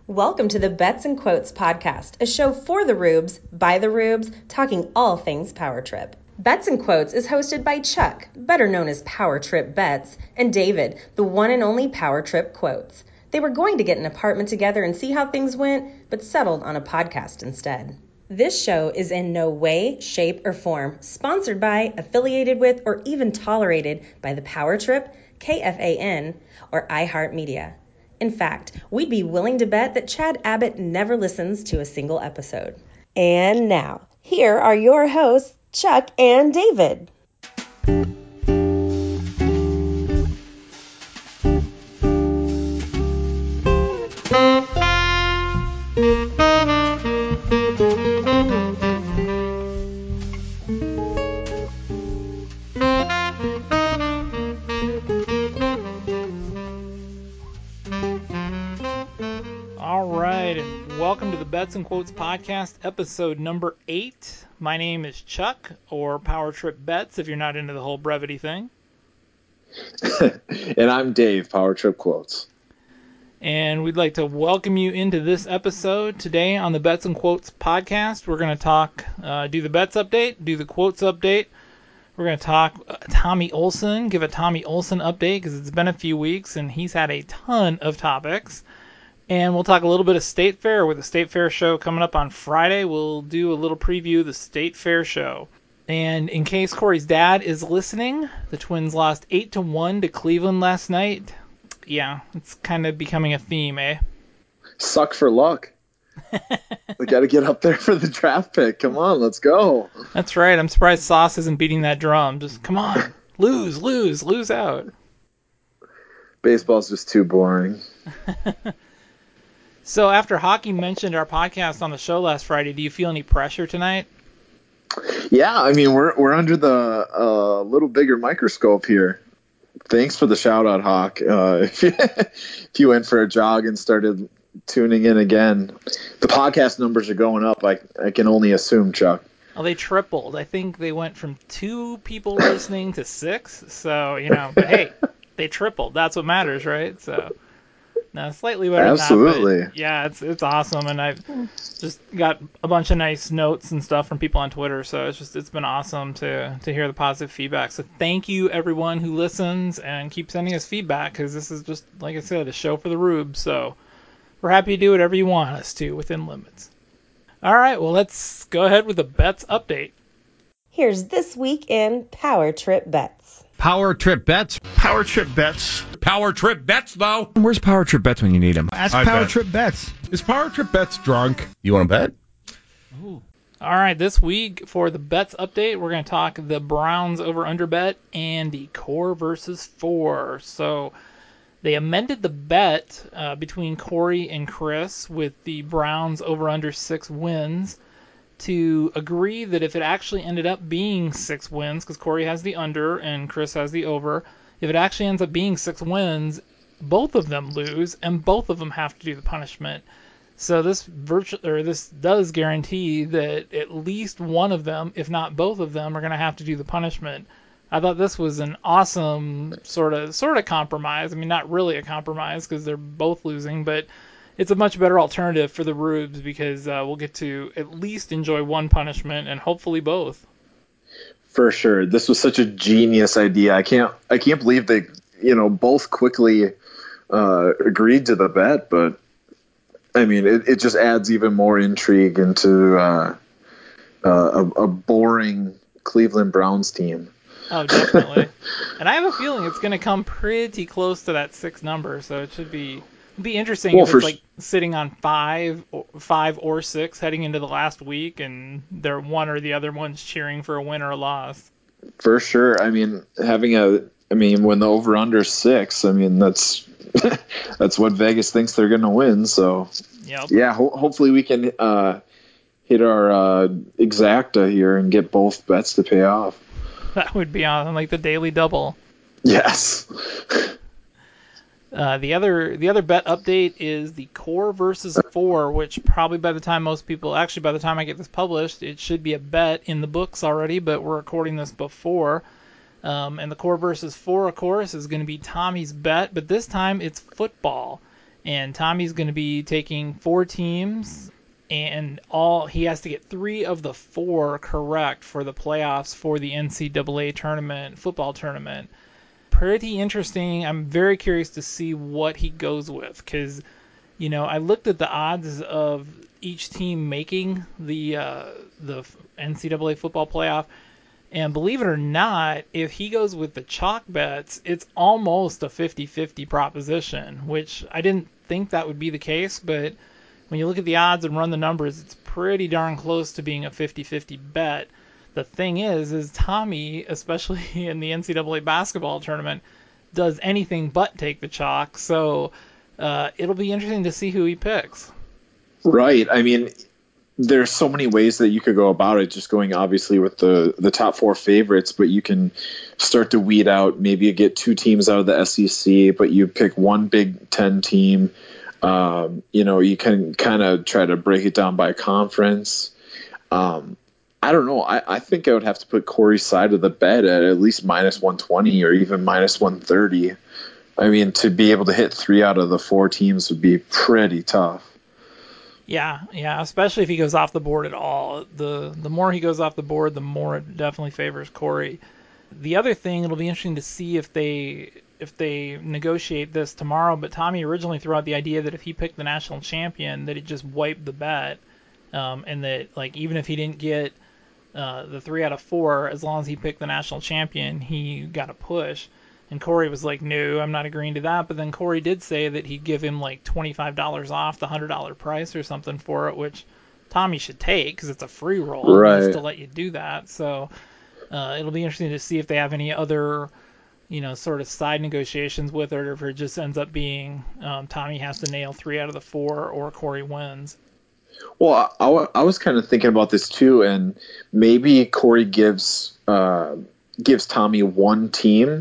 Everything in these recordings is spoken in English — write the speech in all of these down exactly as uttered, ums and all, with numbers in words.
Welcome to the Bets and Quotes podcast, a show for the Rubes, by the Rubes, talking all things Power Trip. Bets and Quotes is hosted by Chuck, better known as Power Trip Bets, and David, the one and only Power Trip Quotes. They were going to get an apartment together and see how things went, but settled on a podcast instead. This show is in no way, shape, or form sponsored by, affiliated with, or even tolerated by the Power Trip, K F A N, or iHeartMedia. In fact, we'd be willing to bet that Chad Abbott never listens to a single episode. And now, here are your hosts, Chuck and David. Welcome to the Bets and Quotes podcast, episode number eight. My name is Chuck, or Power Trip Bets, if you're not into the whole brevity thing. And I'm Dave, Power Trip Quotes. And we'd like to welcome you into this episode. Today on the Bets and Quotes podcast, we're going to talk, uh, do the bets update, do the quotes update. We're going to talk uh, Tommy Olson, give a Tommy Olson update, because it's been a few weeks, and he's had a ton of topics. And we'll talk a little bit of State Fair with the State Fair show coming up on Friday. We'll do a little preview of the State Fair show. And in case Corey's dad is listening, the Twins lost eight to one to Cleveland last night. Yeah, it's kind of becoming a theme, eh? Suck for luck. We got to get up there for the draft pick. Come on, let's go. That's right. I'm surprised Sauce isn't beating that drum. Just come on. Lose, lose, lose out. Baseball's just too boring. So after Hockey mentioned our podcast on the show last Friday, do you feel any pressure tonight? Yeah, I mean, we're we're under the uh, little bigger microscope here. Thanks for the shout-out, Hawk. Uh, if, you, if you went for a jog and started tuning in again, the podcast numbers are going up, I, I can only assume, Chuck. Well, they tripled. I think they went from two people listening to six. So, you know, but hey, they tripled. That's what matters, right? So... No, slightly better Absolutely. than that, but yeah, it's it's awesome, and I've just got a bunch of nice notes and stuff from people on Twitter, so it's just it's been awesome to to hear the positive feedback. So thank you everyone who listens and keep sending us feedback, because this is just, like I said, a show for the Rubes, so we're happy to do whatever you want us to within limits. All right, well, let's go ahead with the bets update. Here's this week in Power Trip Bets. Power Trip Bets. Power Trip Bets. Power Trip Bets, though. Where's Power Trip Bets when you need them? Ask I Power bet. Trip Bets. Is Power Trip Bets drunk? You want to bet? Ooh. All right, this week for the bets update, we're going to talk the Browns over-under bet and the core versus four. So they amended the bet uh, between Corey and Chris with the Browns over-under six wins to agree that if it actually ended up being six wins, because Corey has the under and Chris has the over, if it actually ends up being six wins, both of them lose, and both of them have to do the punishment. So this virtu- or this does guarantee that at least one of them, if not both of them, are going to have to do the punishment. I thought this was an awesome sort of sort of compromise. I mean, not really a compromise because they're both losing, but it's a much better alternative for the Rubes because uh, we'll get to at least enjoy one punishment and hopefully both. For sure. This was such a genius idea. I can't I can't believe they, you know, both quickly uh, agreed to the bet, but I mean, it, it just adds even more intrigue into uh, uh, a, a boring Cleveland Browns team. Oh, definitely. And I have a feeling it's going to come pretty close to that six number, so it should be be interesting well, if it's like sitting on five, or five or six heading into the last week, and they're one or the other one's cheering for a win or a loss. For sure. I mean, having a, I mean, when the over under six, I mean that's that's what Vegas thinks they're going to win. So yep. yeah, ho- hopefully we can uh, hit our uh, exacta here and get both bets to pay off. That would be on like the daily double. Yes. Uh, the other the other bet update is the core versus four, which probably by the time most people, actually by the time I get this published, it should be a bet in the books already, but we're recording this before. Um, and the core versus four, of course, is going to be Tommy's bet, but this time it's football. And Tommy's going to be taking four teams, and all he has to get three of the four correct for the playoffs for the N C double A tournament, football tournament. Pretty interesting. I'm very curious to see what he goes with, because, you know, I looked at the odds of each team making the uh, the N C double A football playoff, and believe it or not, if he goes with the chalk bets, it's almost a fifty-fifty proposition, which I didn't think that would be the case, but when you look at the odds and run the numbers, it's pretty darn close to being a fifty-fifty bet. The thing is, is Tommy, especially in the N C double A basketball tournament, does anything but take the chalk, so uh, it'll be interesting to see who he picks. Right. I mean, there's so many ways that you could go about it, just going obviously with the, the top four favorites, but you can start to weed out. Maybe you get two teams out of the S E C, but you pick one Big Ten team. Um, you know, you can kind of try to break it down by conference. Um, I don't know. I, I think I would have to put Corey's side of the bet at at least minus one twenty or even minus one thirty. I mean, to be able to hit three out of the four teams would be pretty tough. Yeah, yeah, especially if he goes off the board at all. The the more he goes off the board, the more it definitely favors Corey. The other thing, it'll be interesting to see if they if they negotiate this tomorrow, but Tommy originally threw out the idea that if he picked the national champion, that it just wiped the bet, um, and that, like, even if he didn't get uh, the three out of four, as long as he picked the national champion, he got a push. And Corey was like, no, I'm not agreeing to that. But then Corey did say that he'd give him like twenty-five dollars off the one hundred dollars price or something for it, which Tommy should take because it's a free roll right. just to let you do that. So uh, it'll be interesting to see if they have any other, you know, sort of side negotiations with it, or if it just ends up being um, Tommy has to nail three out of the four or Corey wins. Well, I, I was kind of thinking about this too, and maybe Corey gives uh, gives Tommy one team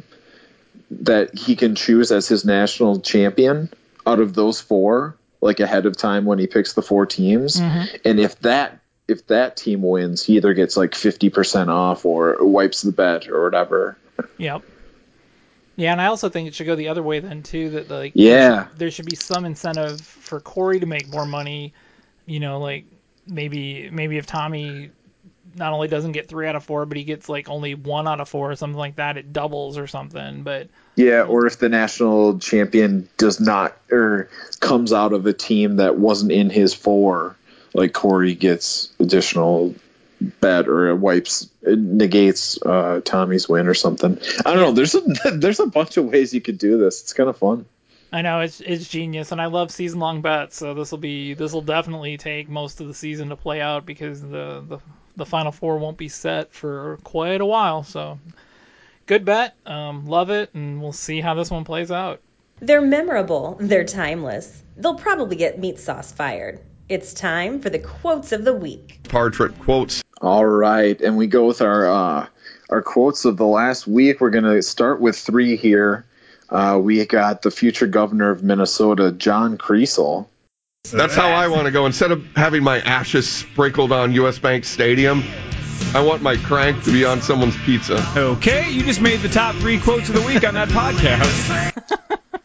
that he can choose as his national champion out of those four, like ahead of time when he picks the four teams. Mm-hmm. And if that if that team wins, he either gets like fifty percent off or wipes the bet or whatever. Yep. Yeah, and I also think it should go the other way then too. That like yeah, there should, there should be some incentive for Corey to make more money. You know, like maybe maybe if Tommy not only doesn't get three out of four, but he gets like only one out of four or something like that, it doubles or something. But yeah, or if the national champion does not or comes out of a team that wasn't in his four, like Corey gets additional bet or it wipes it negates uh, Tommy's win or something. I don't know. There's a there's a bunch of ways you could do this. It's kind of fun. I know it's it's genius, and I love season long bets. So this will be this will definitely take most of the season to play out because the the the final four won't be set for quite a while. So good bet, um, love it, and we'll see how this one plays out. They're memorable. They're timeless. They'll probably get meat sauce fired. It's time for the quotes of the week. Power Trip quotes. All right, and we go with our uh, our quotes of the last week. We're going to start with three here. Uh, we got the future governor of Minnesota, John Kriesel. That's how I want to go. Instead of having my ashes sprinkled on U S Bank Stadium, I want my crank to be on someone's pizza. Okay, you just made the top three quotes of the week on that podcast.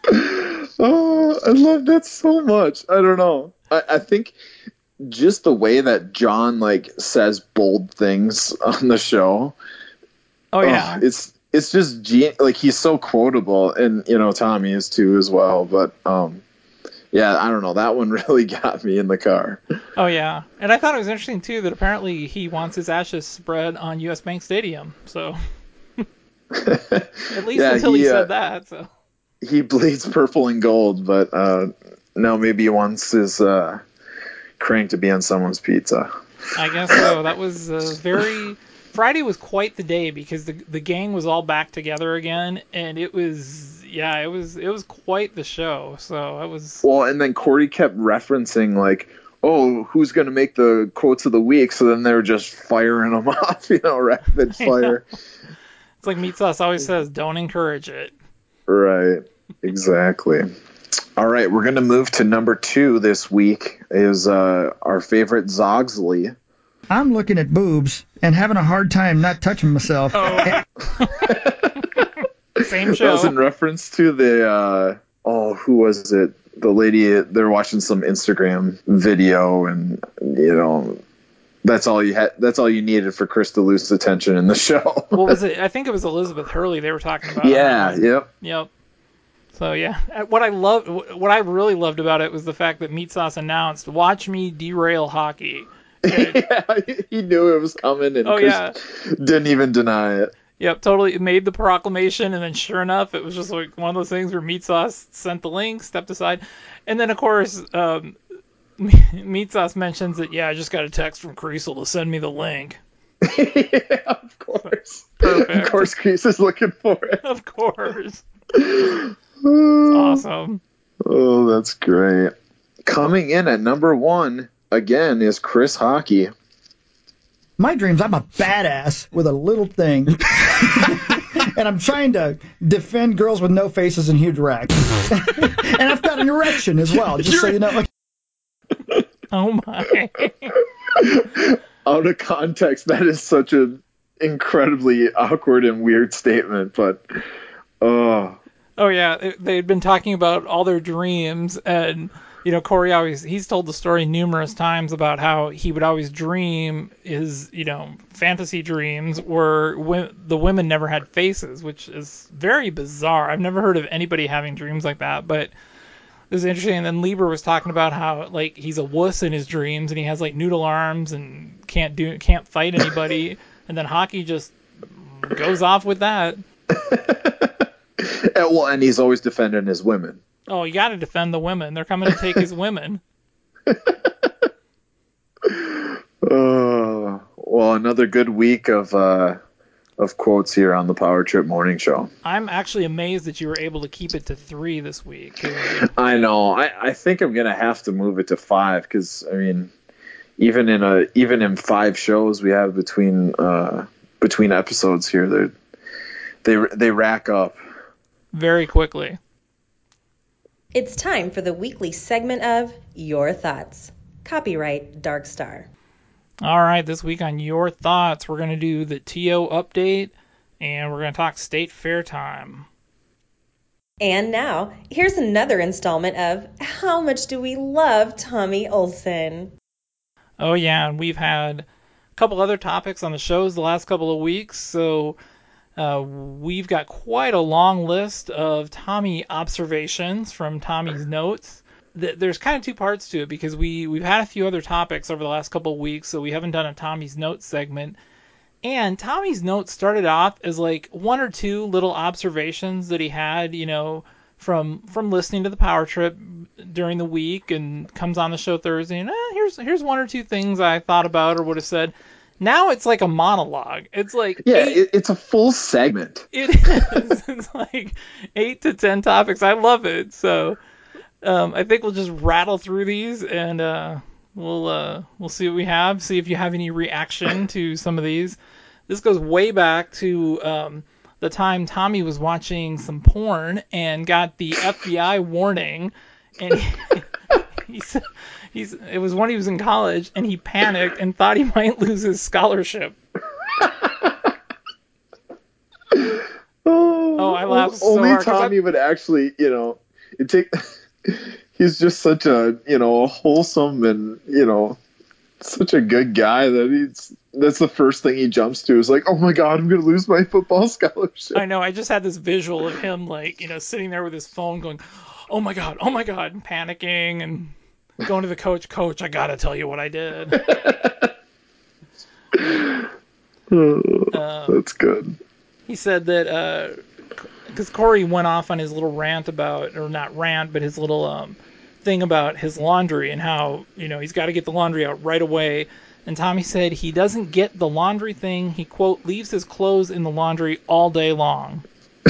Oh, I love that so much. I don't know. I, I think just the way that John like says bold things on the show. Oh yeah, oh, it's it's just gen- like he's so quotable, and you know Tommy is too as well. But um, yeah, I don't know. That one really got me in the car. Oh yeah, and I thought it was interesting too that apparently he wants his ashes spread on U S Bank Stadium. So at least yeah, until he, he said uh, that. So he bleeds purple and gold, but uh, no, maybe he wants his uh, crank to be on someone's pizza. I guess so. That was uh, very. Friday was quite the day because the the gang was all back together again, and it was yeah, it was it was quite the show. So it was well, and then Corey kept referencing like, oh, who's going to make the quotes of the week? So then they were just firing them off, you know, rapid fire. It's like Meat Sauce always says, don't encourage it. Right, exactly. All right, we're going to move to number two this week is uh, our favorite Zogsley. I'm looking at boobs and having a hard time not touching myself. Oh. Same show. That was in reference to the uh, oh, who was it? The lady, they're watching some Instagram video, and you know, that's all you had. That's all you needed for Chris to lose attention in the show. What was it? I think it was Elizabeth Hurley they were talking about. Yeah. Yep. Yep. So yeah, what I loved, what I really loved about it was the fact that Meat Sauce announced, "Watch me derail hockey." Yeah, he knew it was coming, and oh, Chris yeah. didn't even deny it. Yep, totally made the proclamation, and then sure enough, it was just like one of those things where Meat Sauce sent the link, stepped aside, and then of course, um, Meat Sauce mentions that, yeah, I just got a text from Creasel to send me the link. Yeah, of course. Perfect. Of course, Crease is looking for it. Of course. It's awesome. Oh, that's great. Coming in at number one again is Chris Hockey. My dreams, I'm a badass with a little thing. And I'm trying to defend girls with no faces and huge racks. And I've got an erection as well, just so you know. Oh, my. Out of context, that is such an incredibly awkward and weird statement, but, oh. Oh, yeah, they'd been talking about all their dreams, and, you know, Corey always, he's told the story numerous times about how he would always dream his, you know, fantasy dreams where w- the women never had faces, which is very bizarre. I've never heard of anybody having dreams like that, but it was interesting. And then Lieber was talking about how, like, he's a wuss in his dreams, and he has, like, noodle arms and can't do, can't fight anybody, and then Hockey just goes off with that. And, well, and he's always defending his women. Oh, you got to defend the women. They're coming to take his women. Uh, well, another good week of uh, of quotes here on the Power Trip Morning Show. I'm actually amazed that you were able to keep it to three this week. I know. I, I think I'm gonna have to move it to five because I mean, even in a even in five shows we have between uh, between episodes here, they they they rack up very quickly. It's time for the weekly segment of Your Thoughts. Copyright Dark Star. All right, this week on Your Thoughts, we're going to do the T O update, and we're going to talk State Fair time. And now, here's another installment of How Much Do We Love Tommy Olson? Oh, yeah, and we've had a couple other topics on the shows the last couple of weeks, so uh, we've got quite a long list of Tommy observations from Tommy's notes. There's kind of two parts to it because we, we've had a few other topics over the last couple of weeks, so we haven't done a Tommy's Notes segment. And Tommy's Notes started off as like one or two little observations that he had, you know, from from listening to the Power Trip during the week, and comes on the show Thursday, and eh, here's here's one or two things I thought about or would have said. Now it's like a monologue. It's like yeah, eight, it, it's a full segment. It is. It's like eight to ten topics. I love it. So. Um, I think we'll just rattle through these, and uh, we'll uh, we'll see what we have. See if you have any reaction to some of these. This goes way back to um, the time Tommy was watching some porn and got the F B I warning, and he, he's, he's it was when he was in college, and he panicked and thought he might lose his scholarship. oh, oh, I laughed so only hard. Tommy I... would actually, you know, it take. He's just such a, you know, wholesome and, you know, such a good guy that he's, that's the first thing he jumps to is like, oh my God, I'm going to lose my football scholarship. I know. I just had this visual of him, like, you know, sitting there with his phone going, oh my God, oh my God, and panicking and going to the coach, coach, I got to tell you what I did. oh, um, that's good. He said that, uh, because Corey went off on his little rant about, or not rant, but his little um, thing about his laundry and how, you know, he's got to get the laundry out right away. And Tommy said he doesn't get the laundry thing. He, quote, leaves his clothes in the laundry all day long.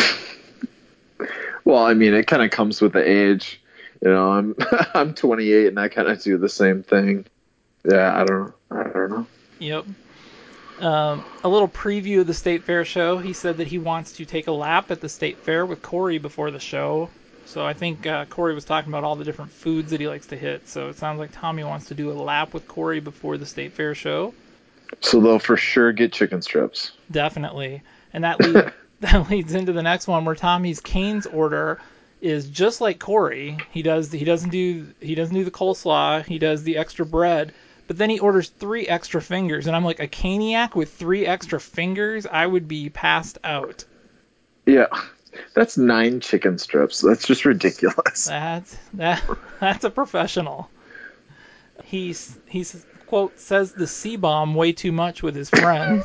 Well, I mean, it kind of comes with the age. You know, I'm I'm twenty-eight and I kind of do the same thing. Yeah, I don't I don't know. Yep. Um, a little preview of the State Fair show. He said that he wants to take a lap at the State Fair with Corey before the show. So I think uh, Corey was talking about all the different foods that he likes to hit. So it sounds like Tommy wants to do a lap with Corey before the State Fair show. So they'll for sure get chicken strips. Definitely. And that lead, that leads into the next one where Tommy's Cane's order is just like Corey. He does he doesn't do he doesn't do the coleslaw. He does the extra bread, but then he orders three extra fingers, and I'm like, a Caniac with three extra fingers, I would be passed out. Yeah, that's nine chicken strips. That's just ridiculous. That's that that's a professional. He's he's quote says the C-bomb way too much with his friends.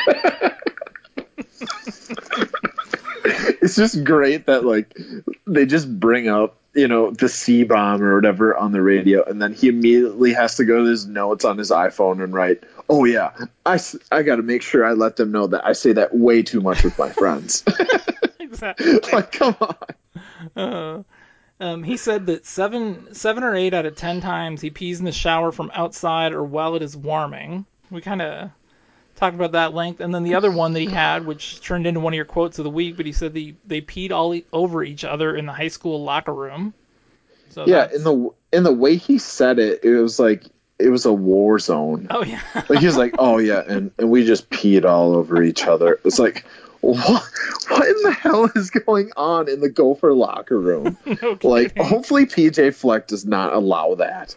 It's just great that like they just bring up, you know, the C-bomb or whatever on the radio, and then he immediately has to go to his notes on his iPhone and write, oh yeah, I, I got to make sure I let them know that I say that way too much with my friends. Exactly. Like, come on. Uh, um, he said that seven seven or eight out of ten times he pees in the shower from outside or while it is warming. We kind of talked about that length. And then the other one that he had, which turned into one of your quotes of the week, but he said they, they peed all e- over each other in the high school locker room. So Yeah, that's... in the in the way he said it, it was like it was a war zone. Oh, yeah. Like he was like, oh yeah, and, and we just peed all over each other. It's like, what what in the hell is going on in the Gopher locker room? No Like, kidding. hopefully P J Fleck does not allow that.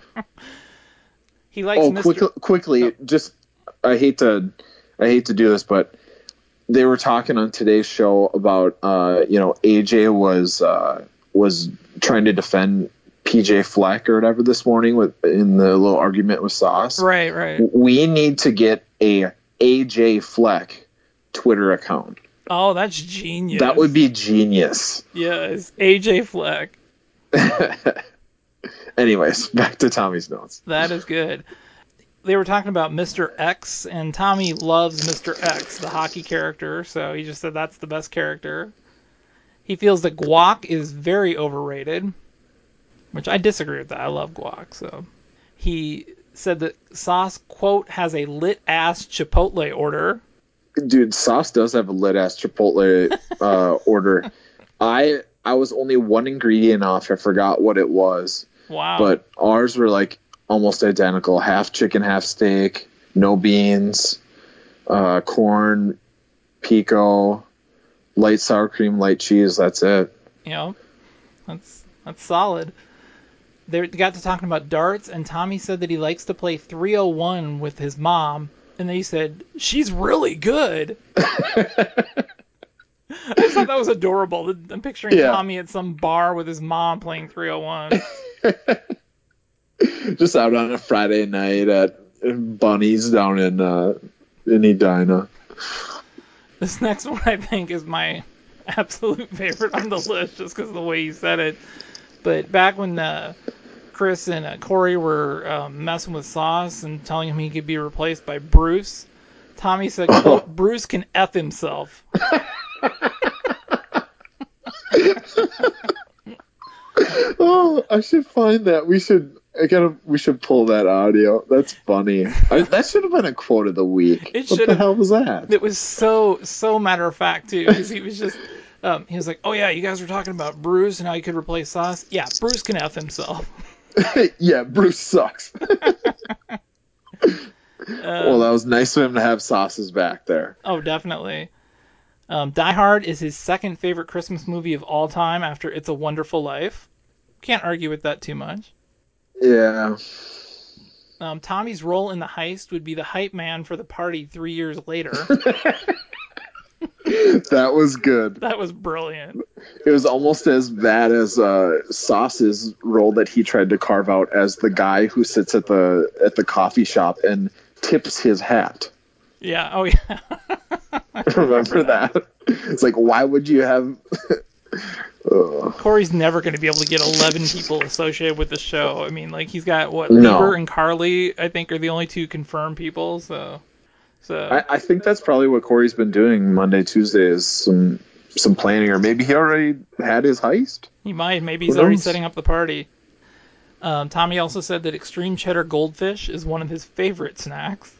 He likes Oh, Mister quick, quickly, Oh. just I hate to I hate to do this, but they were talking on today's show about uh, you know, A J was uh, was trying to defend P J Fleck or whatever this morning with in the little argument with Sauce. Right, right. We need to get a A J Fleck Twitter account. Oh, that's genius. That would be genius. Yes, A J Fleck. Anyways, back to Tommy's notes. That is good. They were talking about Mister X, and Tommy loves Mister X, the hockey character, so he just said that's the best character. He feels that guac is very overrated, which I disagree with that. I love guac, so. He said that Sauce, quote, has a lit-ass Chipotle order. Dude, Sauce does have a lit ass Chipotle uh, order. I I was only one ingredient off. I forgot what it was. Wow. But ours were like almost identical. Half chicken, half steak, no beans, uh, corn, pico, light sour cream, light cheese. That's it. You know, that's that's solid. They got to talking about darts, and Tommy said that he likes to play three oh one with his mom. And they said, she's really good. I just thought that was adorable. I'm picturing Yeah. Tommy at some bar with his mom playing three oh one. Just out on a Friday night at Bunny's down in uh, in Edina. This next one, I think, is my absolute favorite on the list, just because of the way you said it. But back when uh, Chris and uh, Corey were um, messing with Sauce and telling him he could be replaced by Bruce, Tommy said, quote, Bruce can F himself. Oh, I should find that. We should. I gotta. We should pull that audio. That's funny. I, that should have been a quote of the week. It what should the have. hell was that? It was so so matter of fact too, because he was just. Um, he was like, oh yeah, you guys were talking about Bruce and how he could replace Sauce. Yeah, Bruce can F himself. Yeah, Bruce sucks. Well, that was nice of him to have Sauces back there. Oh, definitely. Um, Die Hard is his second favorite Christmas movie of all time after It's a Wonderful Life. Can't argue with that too much. Yeah. Um, Tommy's role in the heist would be the hype man for the party three years later. That was good. That was brilliant. It was almost as bad as uh, Sauce's role that he tried to carve out as the guy who sits at the at the coffee shop and tips his hat. Yeah. Oh yeah. Remember that? It's like, why would you have? Ugh. Corey's never going to be able to get eleven people associated with the show. I mean, like, he's got, what, No. Lieber and Carly, I think, are the only two confirmed people, so... so I, I think that's probably what Corey's been doing Monday, Tuesday, is some some planning, or maybe he already had his heist. He might. Maybe he's Who already knows? setting up the party. Um, Tommy also said that extreme cheddar goldfish is one of his favorite snacks.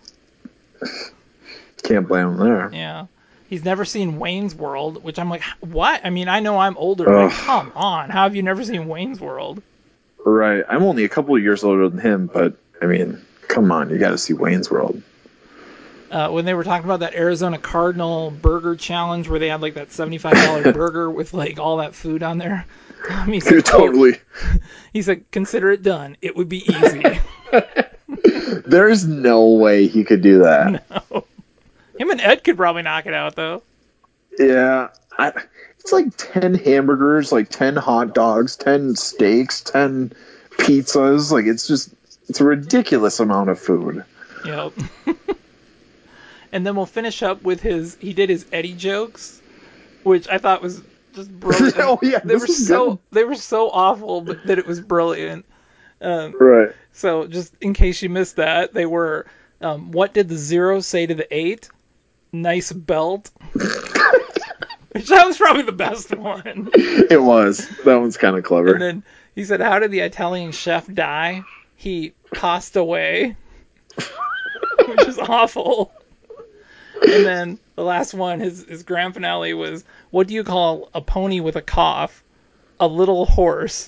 Can't blame him there. Yeah. He's never seen Wayne's World, which I'm like, what? I mean, I know I'm older, but Ugh. come on. How have you never seen Wayne's World? Right. I'm only a couple of years older than him, but, I mean, come on, you got to see Wayne's World. uh, when they were talking about that Arizona Cardinal burger challenge where they had like that seventy-five dollars burger with like all that food on there. Tommy said, Totally. He said, consider it done. It would be easy. There's no way he could do that. No. Him and Ed could probably knock it out, though. Yeah. I, it's like ten hamburgers, like ten hot dogs, ten steaks, ten pizzas. Like, it's just, it's a ridiculous amount of food. Yep. And then we'll finish up with his, he did his Eddie jokes, which I thought was just brilliant. Oh, yeah. They were so, good. They were so awful, but that it was brilliant. Um, right. So just in case you missed that, they were, um, what did the zero say to the eight? Nice belt. Which that was probably the best one. It was. That one's kind of clever. And then he said, how did the Italian chef die? He passed away. Which is awful. And then the last one, his, his grand finale was, what do you call a pony with a cough? A little horse.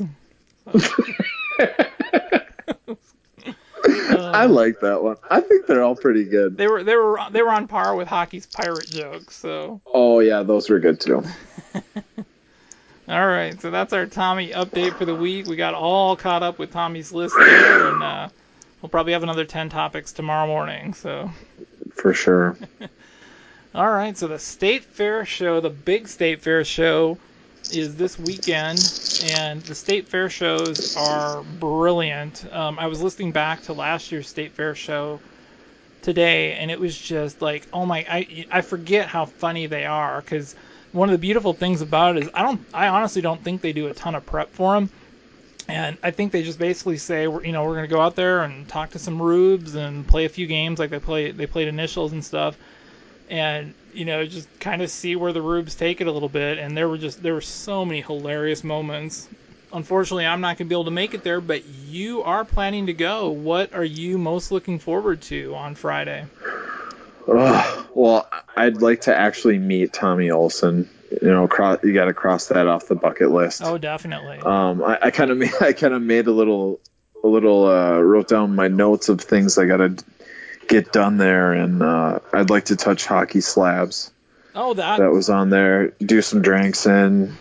I like that one. I think they're all pretty good. They were they were they were on par with hockey's pirate jokes. So. Oh yeah, those were good too. All right, so that's our Tommy update for the week. We got all caught up with Tommy's list there, and uh, we'll probably have another ten topics tomorrow morning. So. For sure. All right, so the State Fair show, the big State Fair show, is this weekend, and the State Fair shows are brilliant. Um, I was listening back to last year's State Fair show today, and it was just like, oh my, I I forget how funny they are, because one of the beautiful things about it is I don't, I honestly don't think they do a ton of prep for them, and I think they just basically say, we're, you know, we're going to go out there and talk to some rubes and play a few games, like they play, they played initials and stuff. And, you know, just kind of see where the rubes take it a little bit. And there were just, there were so many hilarious moments. Unfortunately, I'm not going to be able to make it there, but you are planning to go. What are you most looking forward to on Friday? Uh, well, I'd like to actually meet Tommy Olson. You know, cross, you got to cross that off the bucket list. Oh, definitely. Um, I, I kind of made, I kind of made a little, a little, uh, wrote down my notes of things I got to get done there, and uh, I'd like to touch hockey slabs. Oh, that that was on there. Do some drinks in.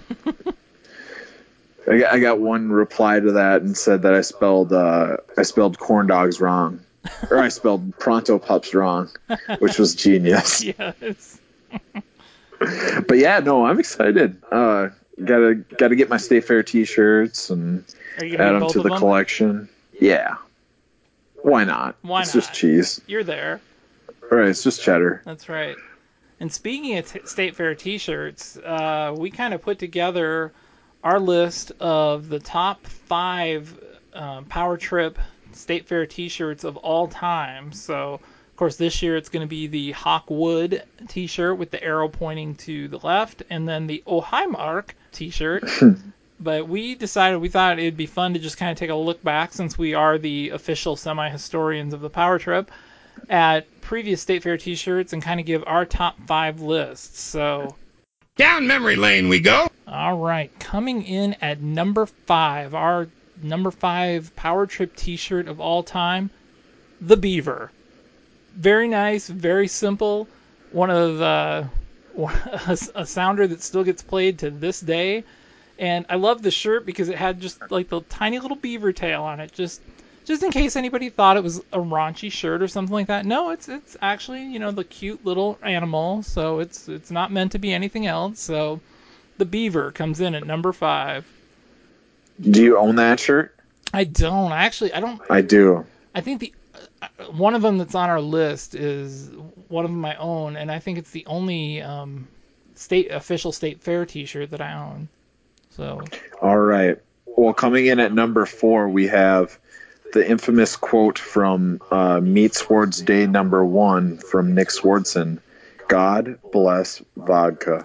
I, got, I got one reply to that and said that I spelled uh, I spelled corn dogs wrong, or I spelled Pronto Pups wrong, which was genius. Yes. But yeah, no, I'm excited. Uh, gotta gotta get my State Fair T-shirts and add them to the them? collection. Yeah. Why not? Why it's not? It's just cheese. You're there. All right, it's just cheddar. That's right. And speaking of t- State Fair T-shirts, uh, we kind of put together our list of the top five uh, Power Trip State Fair T-shirts of all time. So, of course, this year it's going to be the Hawkwood T-shirt with the arrow pointing to the left, and then the Oh Hi Mark T-shirt. But we decided, we thought it'd be fun to just kind of take a look back, since we are the official semi-historians of the Power Trip, at previous State Fair T-shirts and kind of give our top five lists. So, down memory lane we go. All right, coming in at number five, our number five Power Trip T-shirt of all time, the Beaver. Very nice, very simple. One of the a, a sounder that still gets played to this day. And I love the shirt because it had just like the tiny little beaver tail on it, just just in case anybody thought it was a raunchy shirt or something like that. No, it's it's actually, you know, the cute little animal, so it's it's not meant to be anything else. So the Beaver comes in at number five. Do you own that shirt? I don't. Actually, I don't. I do. I think the uh, one of them that's on our list is one of my own, and I think it's the only um, state official State Fair T-shirt that I own. So. All right. Well, coming in at number four, we have the infamous quote from uh, Meat Swords Day number one from Nick Swardson. God bless vodka.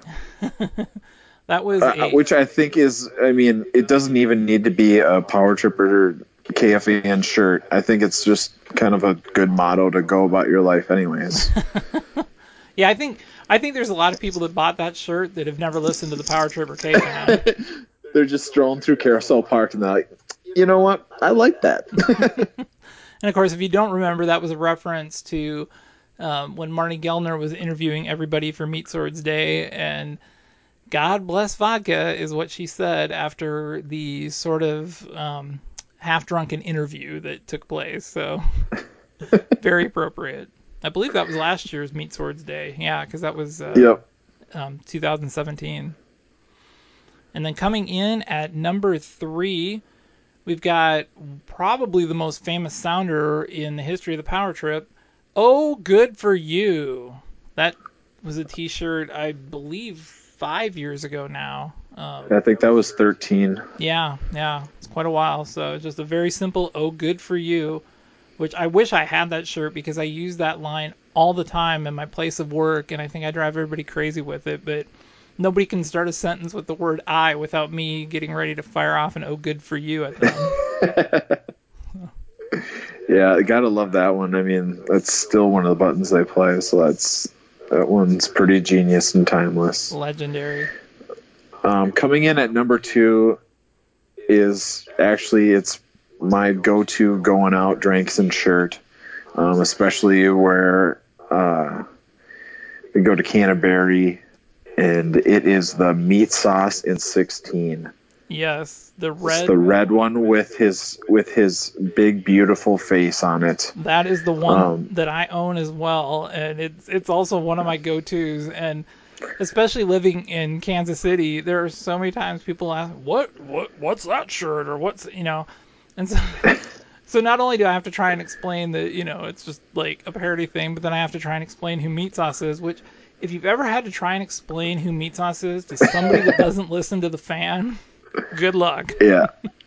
That was uh, a... Which I think is, I mean, it doesn't even need to be a Power Tripper K F A N shirt. I think it's just kind of a good motto to go about your life anyways. Yeah, I think I think there's a lot of people that bought that shirt that have never listened to the Power Trip or K-Fan. They're just strolling through Carousel Park and they're like, you know what? I like that. And of course, if you don't remember, that was a reference to um, when Marty Gellner was interviewing everybody for Meat Swords Day, and God bless vodka is what she said after the sort of um, half-drunken interview that took place. So very appropriate. I believe that was last year's Meat Swords Day. Yeah, because that was uh, Yep. um, two thousand seventeen. And then coming in at number three, we've got probably the most famous sounder in the history of the Power Trip. Oh, good for you. That was a t-shirt, I believe, five years ago now. Um, I think that was thirteen. yeah, yeah. It's quite a while. So it's just a very simple, oh, good for you, which I wish I had that shirt because I use that line all the time in my place of work, and I think I drive everybody crazy with it, but nobody can start a sentence with the word I without me getting ready to fire off an oh, good for you at them. Yeah, I gotta love that one. I mean, that's still one of the buttons they play, so that's that one's pretty genius and timeless. Legendary. Um, coming in at number two is actually it's my go-to going out drinks and shirt, um, especially where uh, we go to Canterbury, and it is the meat sauce in sixteen. Yes, the It's red. the red one with his with his big beautiful face on it. That is the one Um, that I own as well, and it's it's also one of my go-tos. And especially living in Kansas City, there are so many times people ask, "What what what's that shirt?" or "What's you know," and so so not only do I have to try and explain that you know it's just like a parody thing, but then I have to try and explain who meat sauce is. Which, if you've ever had to try and explain who meat sauce is to somebody that doesn't listen to the fan, good luck. Yeah.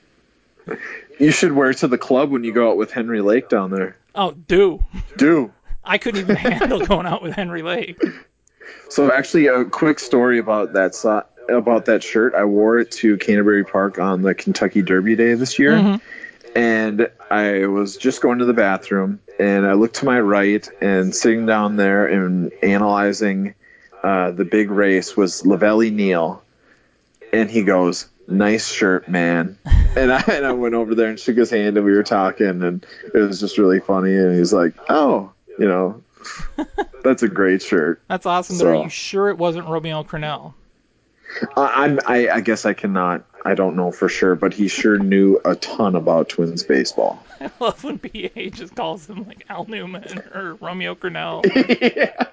You should wear it to the club when you go out with Henry Lake down there. Oh, do. Do. I couldn't even handle going out with Henry Lake. So actually, a quick story about that so- about that shirt. I wore it to Canterbury Park on the Kentucky Derby Day this year, Mm-hmm. and I was just going to the bathroom, and I looked to my right, and sitting down there and analyzing uh, the big race was Lavelli Neal, and he goes, "Nice shirt, man." And I and I went over there and shook his hand, and we were talking, and it was just really funny. And he's like, "Oh, you know, that's a great shirt." That's awesome. So- But are you sure it wasn't Romeo Cornell? I, I'm, I, I guess I cannot. I don't know for sure, but he sure knew a ton about Twins baseball. I love when B A just calls him like Al Newman or Romeo Cornell. Yeah.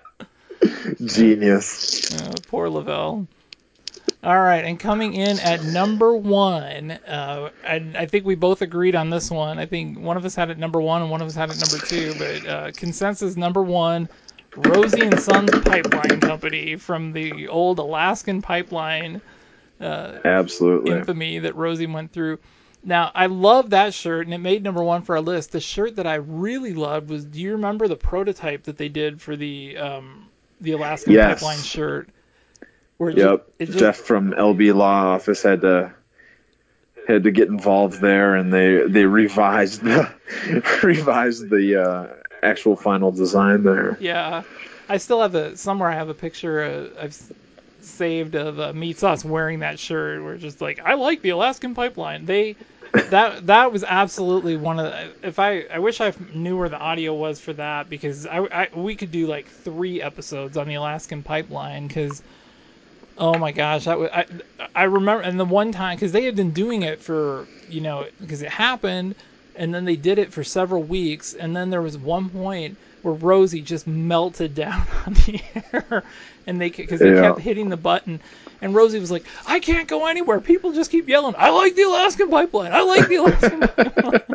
Genius. Uh, poor Lavelle. All right, and coming in at number one, uh, I, I think we both agreed on this one. I think one of us had it number one and one of us had it number two, but uh, consensus number one, Rosie and Sons Pipeline Company from the old Alaskan pipeline uh, Absolutely. infamy that Rosie went through. Now, I love that shirt, and it made number one for our list. The shirt that I really loved was, do you remember the prototype that they did for the um, the Alaskan Yes. pipeline shirt? Where it Yep. ju- it just, Jeff from L B Law Office had to had to get involved there, and they they revised the revised the uh, actual final design there. Yeah, I still have a somewhere. I have a picture uh, I've s- saved of uh, Meat Sauce wearing that shirt. Where it's just like, I like the Alaskan pipeline. They that that was absolutely one of the. If I I wish I knew where the audio was for that, because I, I we could do like three episodes on the Alaskan pipeline, because oh my gosh, that was I I remember. And the one time, because they had been doing it for, you know, because it happened, and then they did it for several weeks, and then there was one point where Rosie just melted down on the air, and they because they Yeah. kept hitting the button, and Rosie was like, I can't go anywhere. People just keep yelling, I like the Alaskan pipeline. I like the Alaskan pipeline.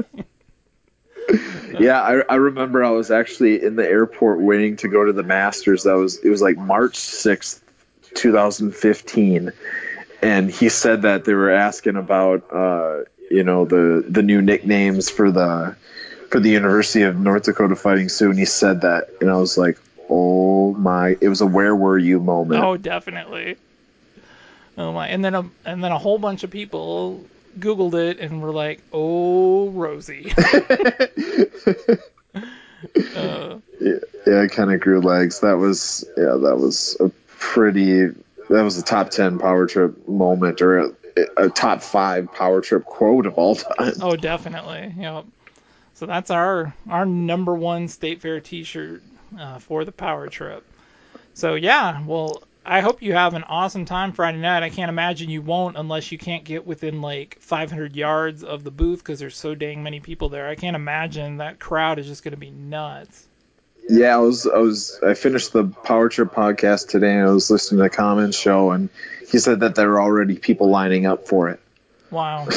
Yeah, I, I remember I was actually in the airport waiting to go to the Masters. That was it was like March sixth, twenty fifteen, and he said that they were asking about uh, you know the the new nicknames for the for the University of North Dakota Fighting Sioux, and he said that, and I was like, oh my! It was a where were you moment. Oh, definitely. Oh my! And then a and then a whole bunch of people Googled it and were like, "Oh, Rosie." uh, Yeah, yeah, I kind of grew legs. That was yeah, that was a pretty. That was a top ten power trip moment, or a, a top five power trip quote of all time. oh, definitely. Yep. So that's our our number one State Fair T-shirt uh, for the Power Trip. So yeah, well, I hope you have an awesome time Friday night. I can't imagine you won't unless you can't get within like five hundred yards of the booth because there's so dang many people there. I can't imagine that crowd is just going to be nuts. Yeah, I was, I was, I finished the Power Trip podcast today, and I was listening to the Commons show, and he said that there were already people lining up for it. Wow.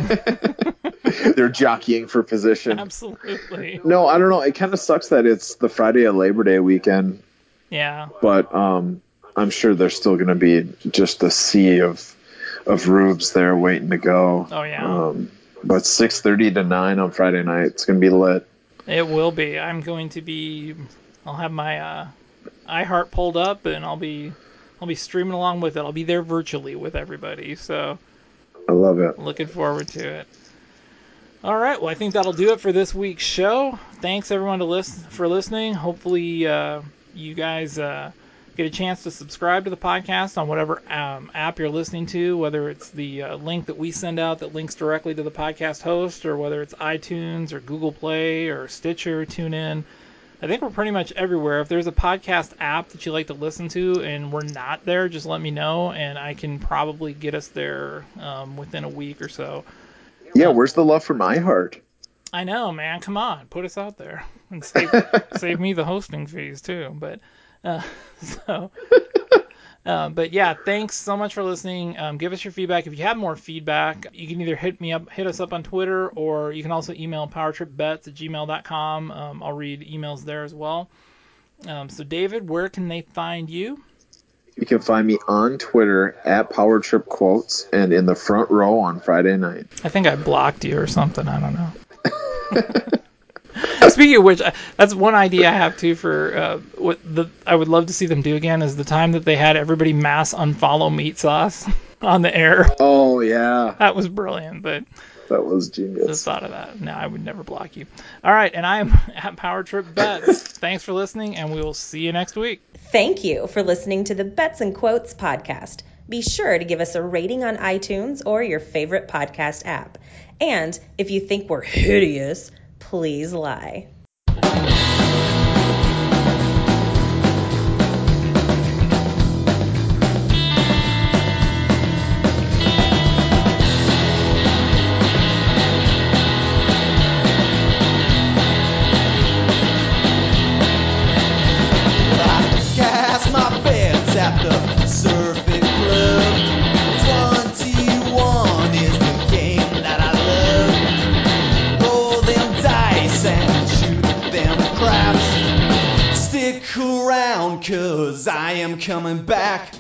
They're jockeying for position. Absolutely. No, I don't know. It kind of sucks that it's the Friday of Labor Day weekend. Yeah. But um, I'm sure there's still going to be just a sea of of rubes there waiting to go. Oh yeah. Um, but six thirty to nine on Friday night, it's going to be lit. It will be. I'm going to be. I'll have my uh, iHeart pulled up, and I'll be. I'll be streaming along with it. I'll be there virtually with everybody. So. I love it. Looking forward to it. All right. Well, I think that'll do it for this week's show. Thanks everyone to listen for listening. Hopefully, uh, you guys uh, get a chance to subscribe to the podcast on whatever um, app you're listening to, whether it's the uh, link that we send out that links directly to the podcast host, or whether it's iTunes or Google Play or Stitcher, TuneIn. I think we're pretty much everywhere. If there's a podcast app that you like to listen to and we're not there, just let me know, and I can probably get us there um, within a week or so. Yeah, where's the love from iHeart? I know, man. Come on, put us out there and save save me the hosting fees too. But uh, so, uh, but yeah, thanks so much for listening. Um, give us your feedback. If you have more feedback, you can either hit me up, hit us up on Twitter, or you can also email powertripbets at gmail dot com. Um, I'll read emails there as well. Um, so, David, where can they find you? You can find me on Twitter at PowerTripQuotes and in the front row on Friday night. I think I blocked you or something. I don't know. Speaking of which, that's one idea I have too for uh, what the I would love to see them do again is the time that they had everybody mass unfollow Meat Sauce on the air. Oh yeah, that was brilliant. But that was genius. Just thought of that. No, I would never block you. All right, and I am at Power Trip Bets. Thanks for listening, and we will see you next week. Thank you for listening to the Bets and Quotes podcast. Be sure to give us a rating on iTunes or your favorite podcast app. And if you think we're hideous, please lie. At the surfing club, twenty-one is the game that I love. Roll them dice and shoot them craps. Stick around, cause I am coming back.